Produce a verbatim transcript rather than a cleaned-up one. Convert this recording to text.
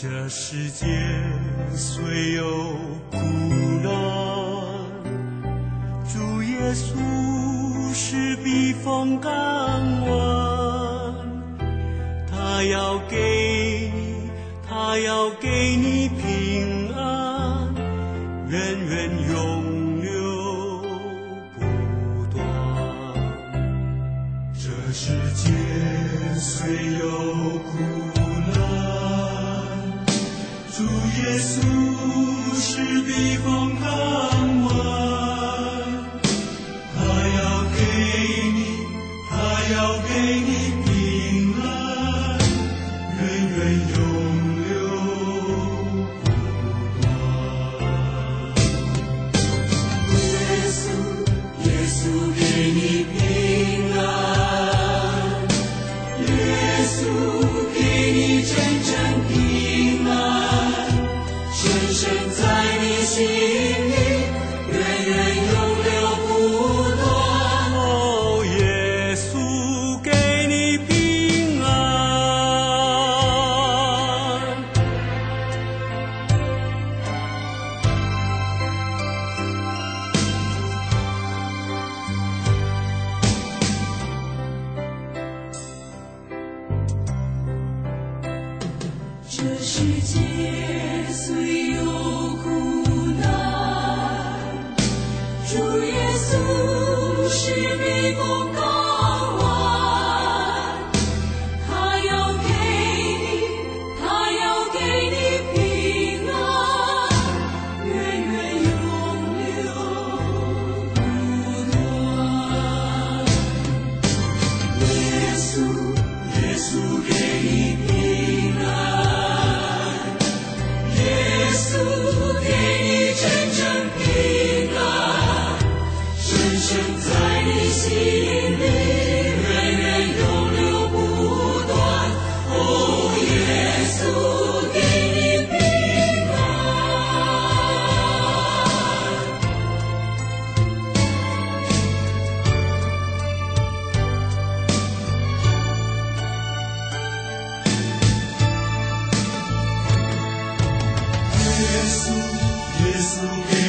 这世界虽有苦难，主耶稣是避风港湾，他要给你，他要给你平安，源源永流不断。这世界虽有苦难，主耶稣是避风港湾，他要给你，他要给你平安，源源永流不断。耶稣，耶稣给你平安，耶稣给你真正平安，深深在你心里，源源永流不断。哦，耶稣给你平安。这世界虽有苦难，主耶稣是避风港湾，他要给你，他要给你平安，源源永流不断。耶稣，耶稣给你平安，耶稣给你真正平安，深深在你心里，源源永流不断。哦，耶稣给你平安。耶稣，耶稣给